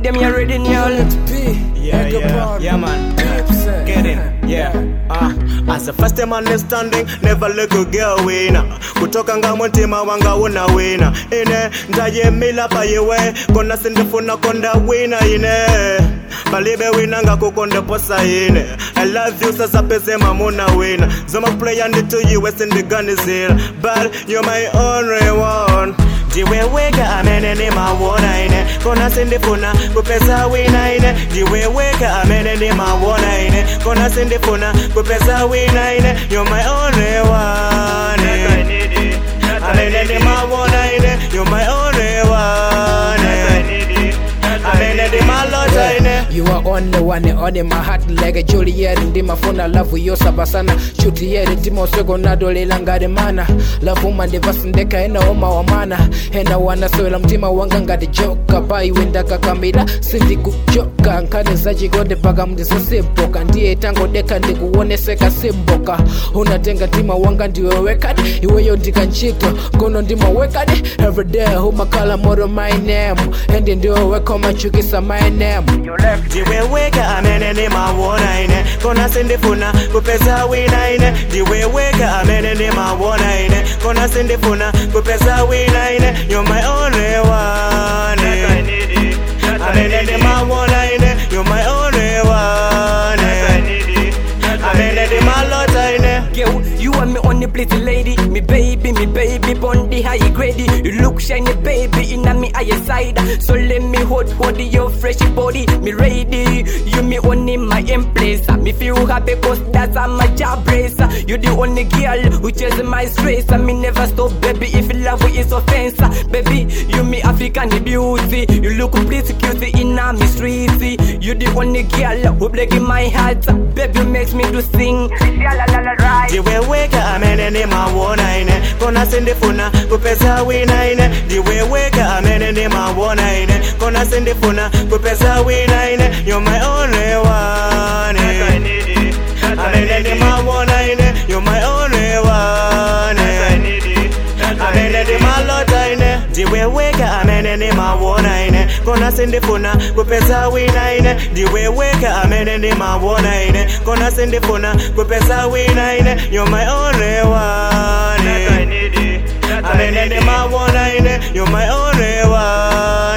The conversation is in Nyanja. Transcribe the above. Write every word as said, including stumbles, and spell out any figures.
them you ready now. Yeah, yeah, yeah, man. Get in, yeah. Uh, as the first time understanding, never let a girl win. Kutoka nga mtima wanga una wina. Ine, ndaye mila pa yewe. Kona sindifuna konda wina ine. Balibe wina nga kukonda posa ine. I love you sasa pese mamuna wina. Zoma play and it to you west in the gun is here. But you're my only one. Diwe weka amene ni mawona ine. Kona sindifuna kupesa wina ine. Diwe weka amene ni mawona ine. Kona sindifuna kupesa wina ine. You're my only one. Amene ni mawona ine. You're my only one. Amene ni malota ine. You are only one on in my heart like a Juliet. Ndi mafuna love yo sabasana. Shuti yere timo swego nado lelangare mana. Love uma ndevasindeka ena oma wa mana. Ena wana swela mtima wanga ngade joka. Bai wenda kakamira sindi kuchoka. Nkane zaji gonde paga mdiso simpoka. Ndiye tango deka ndiku uone seka simboka. Unatenga tima wanga ndiwe wekadi. Iwe yo ndika nchito kono ndima wekadi. Everyday huma kala moro my name. Endi ndiwe weko machukisa my name. Diwe weka amene ni mawona ine. Kona sindifuna kupesa wina ine. Diwe weka amene ni mawona ine. Kona sindifuna kupesa wina ine. You're my only one. Amene ni mawona ine. You're my only one. Amene ni malota ine. Girl, you are me only pretty lady. Me baby, me baby, bondi high grade. You look shiny baby, inna me eye side. So let me hold, hold your fresh body. Me ready, you me only my embrace. Me feel happy cause that's a my job race. You the only girl who chase my stress. Me never stop baby if love is offense. Baby, you me African beauty. You look pretty cute inna me streets. You the only girl who break my heart. Baby makes me to sing. Diwe weka amene ni mawona ine. Kona sindifuna kupesa wina ine. Diwe weka amene ni mawona ine. Kona sindifuna kupesa wina ine. You're my only one. Amene ni mawona ine. You're my only one. Amene ni malota ine. Diwe weka amene ni mawona ine. Kona sindifuna kupesa wina ine. Diwe weka amene ni mawona ine. Kona sindifuna kupesa wina ine. You're my only one. Amene ni mawona ine. You're my only one.